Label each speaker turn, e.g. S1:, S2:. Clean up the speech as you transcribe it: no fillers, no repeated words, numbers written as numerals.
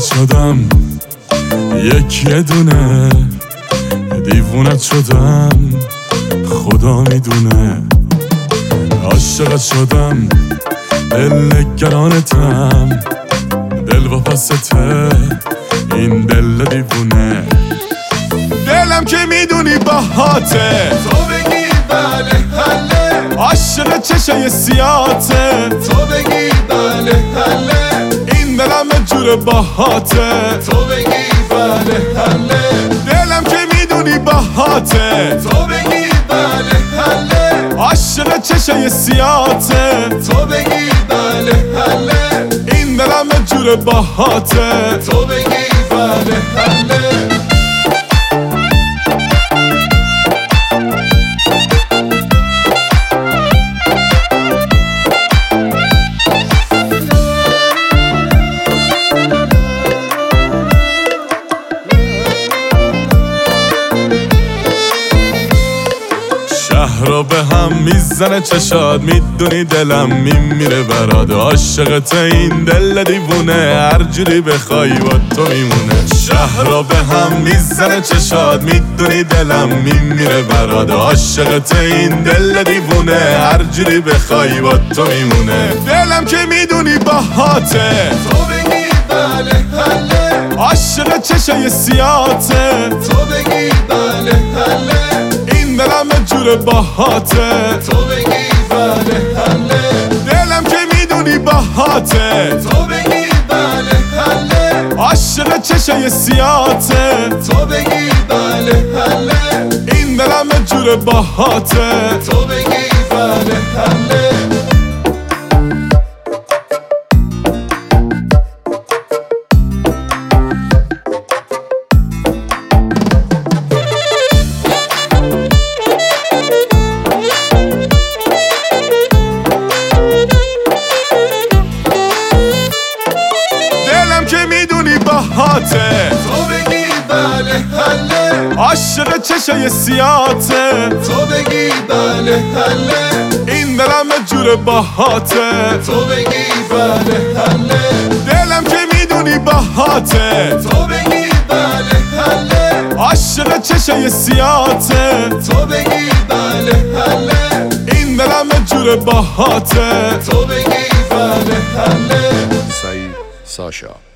S1: شدم یه دونه، دیوونت شدم خدا میدونه. عاشقت شدم دل نگرانتم، دل واپسته این دل دیوونه. دلم که میدونی باهاته،
S2: تو بگی بله حله،
S1: عاشق چشای سیاته.
S2: تو بگی بله حله،
S1: این دلم جور باهاته،
S2: تو بگی بله حله،
S1: دلم که میدونی باهاته.
S2: تو بگی بله حله،
S1: عاشق چشای سیاته.
S2: تو بگی بله حله،
S1: این دلم جور باهاته،
S2: تو بگی بله حله.
S1: شهر رو به هم میزنه چشاد، میدونی دلم میمیره برات. عاشقت این دل دیوونه، هر جوری بخوای با تو میمونه. شهر رو به هم میزنه چشاد، میدونی دلم میمیره برات. عاشقت این دل دیوونه، هر جوری بخوای با تو میمونه. دلم که میدونی باهاته،
S2: تو بگی بله حله،
S1: عاشق چشای سیاته.
S2: تو بگی بله حله،
S1: این دلم جور باهاته،
S2: تو بگی بله حله،
S1: دلم که میدونی باهاته.
S2: تو بگی بله حله،
S1: عاشق چشای سیاته.
S2: تو بگی بله حله،
S1: این دلم جور باهاته،
S2: تو بگی بله حله.
S1: دلم که میدونی باهاته،
S2: تو بگی بله حله،
S1: عاشق چشای سیاته.
S2: تو بگی بله حله،
S1: این دلم جور باهاته،
S2: تو بگی بله حله،
S1: دلم که میدونی باهاته.
S2: تو بگی بله حله،
S1: عاشق چشای سیاته.
S2: تو بگی بله حله،
S1: این دلم جور باهاته،
S2: تو بگی بله حله.
S3: سعید ساشا